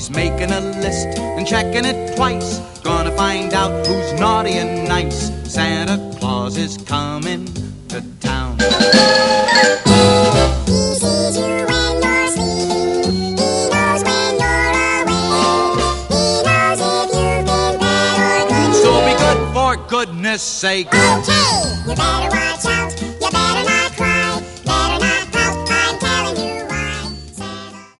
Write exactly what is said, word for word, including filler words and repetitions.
He's making a list and checking it twice. Gonna find out who's naughty and nice. Santa Claus is coming to town. He sees you when you're sleeping. He knows when you're awake. He knows if you've been bad or good. So be good for goodness sake. Okay, you better watch out.